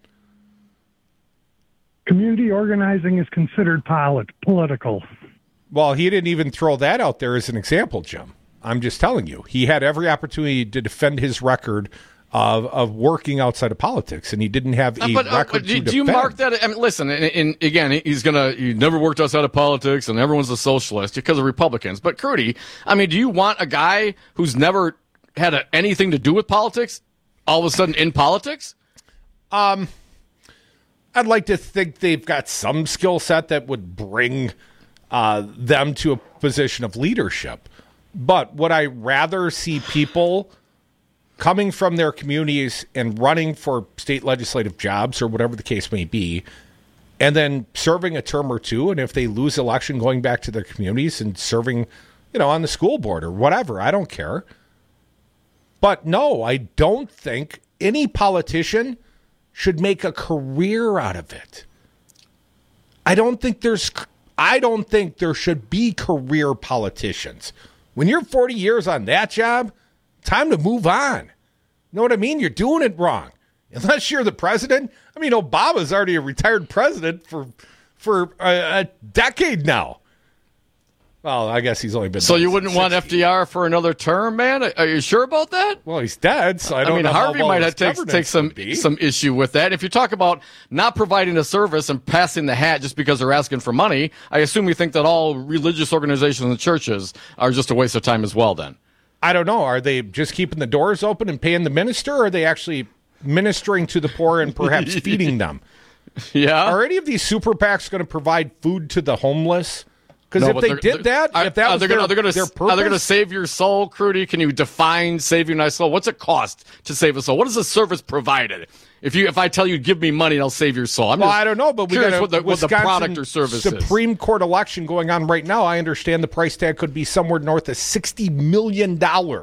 Community organizing is considered political. Well, he didn't even throw that out there as an example, Jim. I'm just telling you. He had every opportunity to defend his record of working outside of politics, and he didn't have a record to defend. Do you mark that? I mean, listen, and again, he never worked outside of politics, and everyone's a socialist because of Republicans. But, Crudy, I mean, do you want a guy who's never had anything to do with politics all of a sudden in politics? I'd like to think they've got some skill set that would bring them to a position of leadership. But would I rather see people coming from their communities and running for state legislative jobs or whatever the case may be, and then serving a term or two, and if they lose election, going back to their communities and serving, on the school board or whatever? I don't care. But no, I don't think any politician should make a career out of it. I don't think there should be career politicians. When you're 40 years on that job, time to move on. You know what I mean? You're doing it wrong. Unless you're the president. I mean, Obama's already a retired president for a decade now. Well, I guess he's only been. So you wouldn't want FDR for another term, man? Are you sure about that? Well, he's dead, so I don't know. Harvey might have to take some issue with that. If you talk about not providing a service and passing the hat just because they're asking for money, I assume you think that all religious organizations and churches are just a waste of time as well. Then I don't know. Are they just keeping the doors open and paying the minister, or are they actually ministering to the poor and perhaps feeding them? Yeah. Are any of these super PACs going to provide food to the homeless? Because if they did that, if that was their purpose, are they going to save your soul, Crudy? Can you define saving my soul? What's it cost to save a soul? What is the service provided? If I tell you give me money, I'll save your soul. I don't know, but we got what the product or service Supreme is. Court election going on right now. I understand the price tag could be somewhere north of $60 million.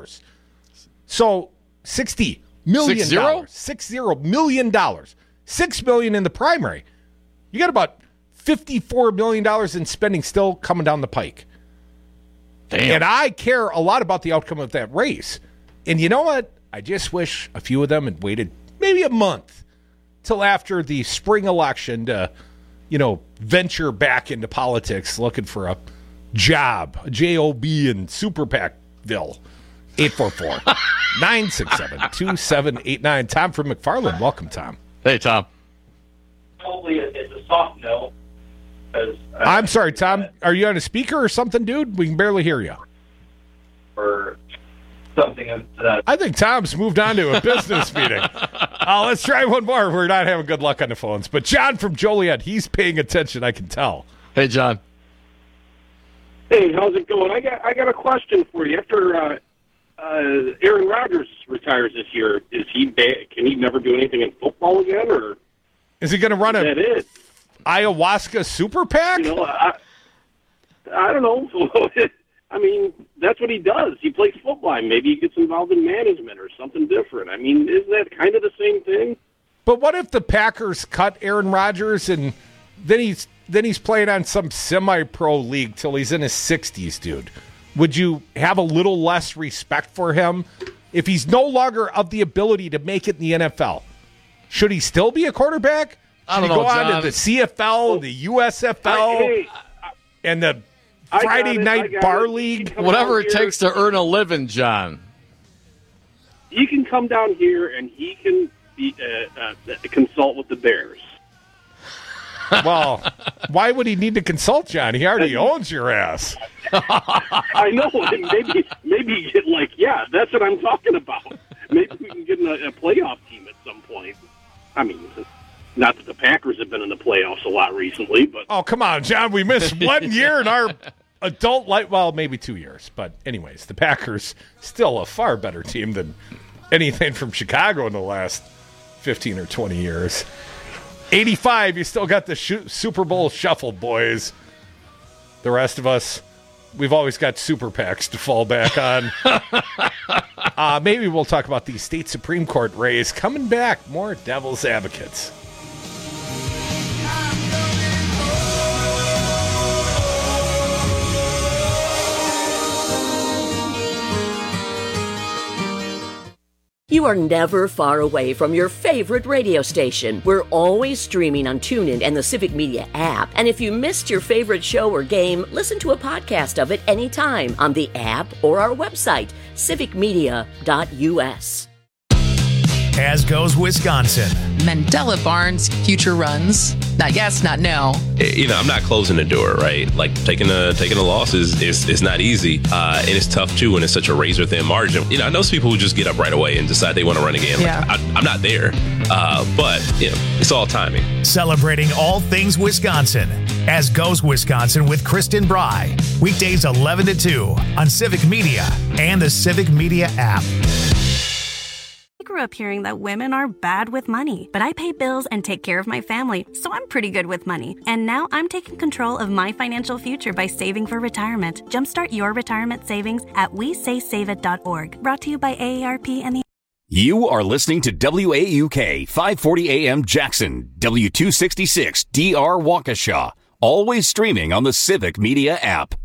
So $60 million. $60 million. $6 million in the primary. You got about $54 million in spending still coming down the pike. Damn. And I care a lot about the outcome of that race. And you know what? I just wish a few of them had waited maybe a month till after the spring election to, venture back into politics looking for a job, a job in Super PACville. 844-967-2789. Tom from McFarland. Welcome, Tom. Hey, Tom. Probably it's a soft no. I'm sorry, Tom. Are you on a speaker or something, dude? We can barely hear you. Or something of that. I think Tom's moved on to a business meeting. Let's try one more. We're not having good luck on the phones. But John from Joliet, he's paying attention, I can tell. Hey, John. Hey, how's it going? I got a question for you. After Aaron Rodgers retires this year, is he back? Can he never do anything in football again, or is he going to run it? Ayahuasca Super PAC? I don't know. I mean, that's what he does. He plays football. Maybe he gets involved in management or something different. I mean, isn't that kind of the same thing? But what if the Packers cut Aaron Rodgers and then he's playing on some semi-pro league till he's in his 60s, dude? Would you have a little less respect for him if he's no longer of the ability to make it in the NFL? Should he still be a quarterback? I don't know, go on to the CFL, the USFL, and the Friday Night Bar League? Whatever it takes to earn a living, John. He can come down here and he can consult with the Bears. Well, why would he need to consult, John? He already owns your ass. I know. Maybe that's what I'm talking about. Maybe we can get in a playoff team at some point. I mean, not that the Packers have been in the playoffs a lot recently, but... Oh, come on, John. We missed 1 year in our adult life. Well, maybe 2 years. But anyways, the Packers still a far better team than anything from Chicago in the last 15 or 20 years. 85, you still got the Super Bowl shuffle, boys. The rest of us, we've always got Super PACs to fall back on. Maybe we'll talk about the state Supreme Court race coming back. More Devil's Advocates. You are never far away from your favorite radio station. We're always streaming on TuneIn and the Civic Media app. And if you missed your favorite show or game, listen to a podcast of it anytime on the app or our website, civicmedia.us. as goes Wisconsin. Mandela Barnes future runs. Not yes, not no. I'm not closing the door, right? Like taking a loss is not easy, and it's tough too when it's such a razor thin margin. I know some people who just get up right away and decide they want to run again. Yeah. I'm not there, but it's all timing. Celebrating all things Wisconsin, as goes Wisconsin with Kristen Bry. Weekdays 11 to 2 on Civic Media and the Civic Media app. I grew up hearing that women are bad with money, but I pay bills and take care of my family, so I'm pretty good with money. And now I'm taking control of my financial future by saving for retirement. Jumpstart your retirement savings at WeSaySaveIt.org. Brought to you by AARP and the... You are listening to WAUK 540 AM Jackson, W266 DR Waukesha. Always streaming on the Civic Media app.